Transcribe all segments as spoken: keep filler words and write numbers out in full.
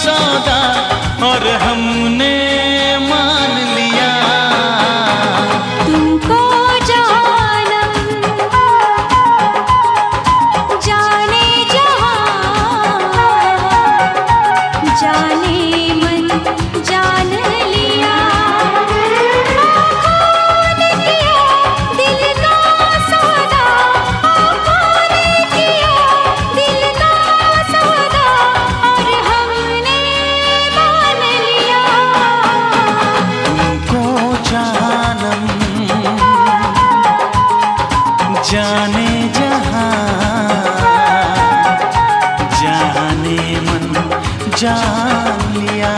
सौदा और हमने मान लिया। तुमको जानम जाने जहां, जाने मन जान लिया। आँखों ने किया दिल का सौदा, आँखों ने किया दिल का सौदा और हमने मान लिया। तुमको जानम जाने जहां, जाने मन जान लिया।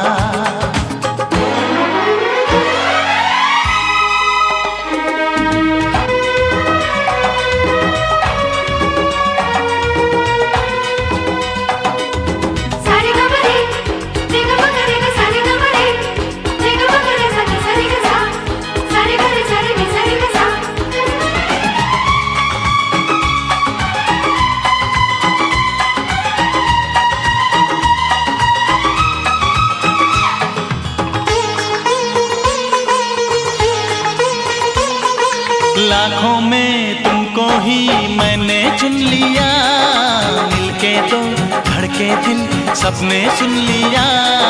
सारे गमरे देख मगरे का सारे गमरे देख मगरे सा सारे का सा सारे गरे सारे में सारे का सा। लाखों में तुमको ही मैंने चुन लिया, मिलके तो धड़के दिल सबने सुन लिया।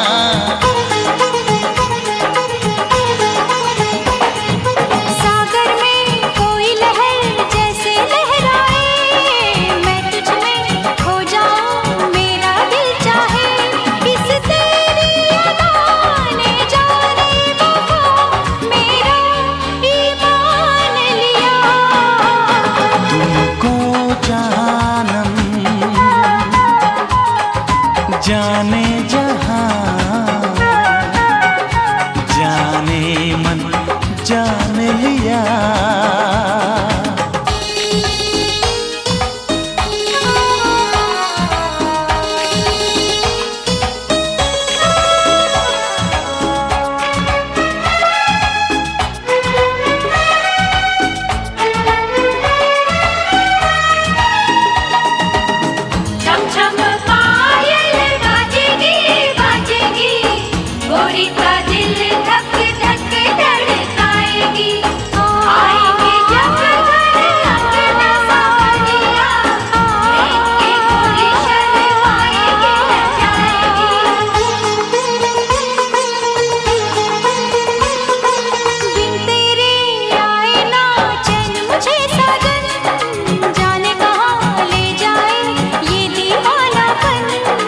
सागर में कोई लहर जैसे लहराए, मैं तुझ में खो जाऊं मेरा दिल चाहे। इस तेरी अदा ने जाने वफा मेरा ईमान लिया। तुमको जानम जाने जहां, जाने मन जान लिया। छम छम पायल बाजेगी बाजेगी, गोरी का दिल धक धक धड़काएगी। आएंगे जब घर अपना सावरिया, देख के गोरी शर्माएगी लजाएगी। बिन तेरे आए ना चैन मुझे साजन, जाने कहाँ ले जाए ये दीवानापन।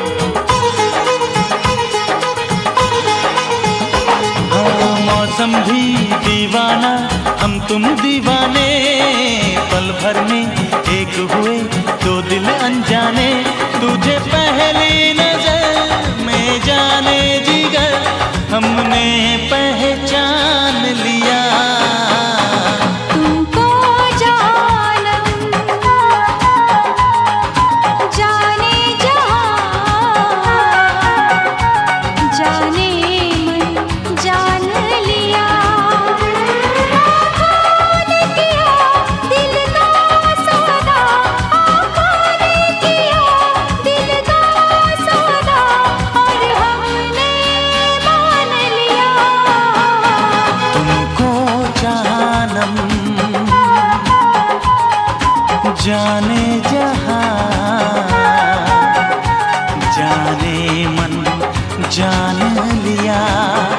हाँ, मौसम भी दीवाना हम तुम दीवाने, पल भर में एक हुए दो दिल अनजाने। तुझे पहली नजर में जाने जिगर हमने पहचान लिया। तुमको जानम जाने जहां, जाने मन जान लिया। आँखों ने किया दिल का सौदा, आँखों ने किया दिल का सौदा और हमने मान लिया। तुमको जानम जाने जहां, जाने मन जान लिया।